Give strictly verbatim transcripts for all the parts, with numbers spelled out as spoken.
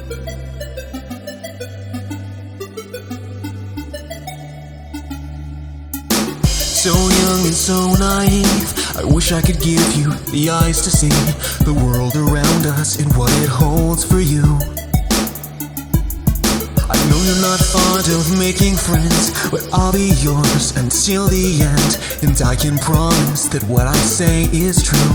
So young and so naive, I wish I could give you the eyes to see the world around us and what it holds for you. I know you're not fond of making friends, but I'll be yours until the end, and I can promise that what I say is true.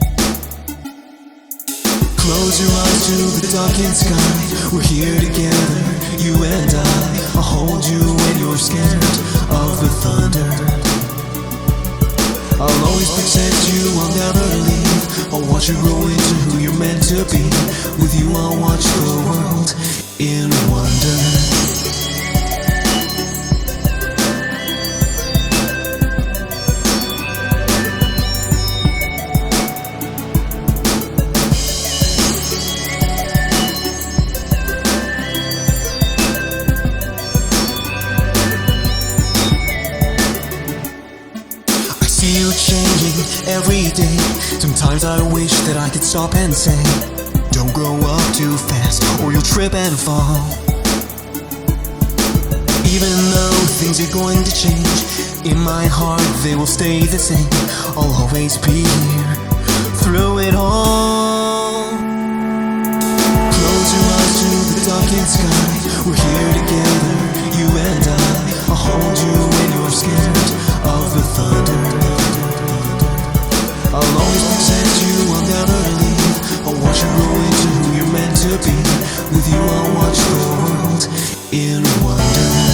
Close your eyes to the darkened sky. We're here together, you and I. I'll hold you when you're scared of the thunder. I'll always protect you, I'll never leave. I'll watch you grow into who you're meant to be. With you I'll watch the world in wonder. See you changing every day. Sometimes I wish that I could stop and say, don't grow up too fast or you'll trip and fall. Even though things are going to change, in my heart they will stay the same. I'll always be here through it all. Close your eyes to the darkened sky. We're here together, you and I. I'll hold you when you're scared of the thunder. I'll always protect you, I'll never leave. I'll watch you grow into who you're meant to be. With you I'll watch the world in wonder.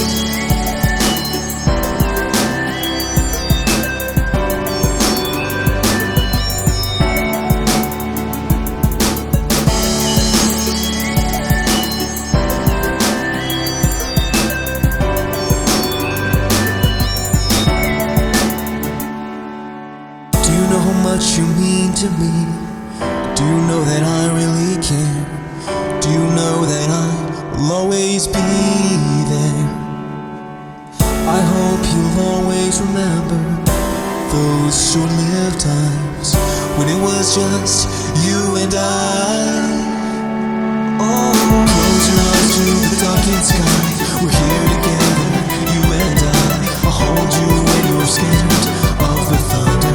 Do you know how much you mean to me? Do you know that I really care? Do you know that I'll always be there? I hope you'll always remember those short-lived times when it was just you and I. Oh, close your eyes to the darkened sky. We're here together, you and I. I'll hold you when you're scared of the thunder.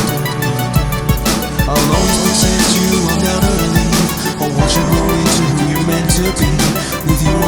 I'll always protect you, I'll never leave. I'll watch you grow into who you're meant to be. With you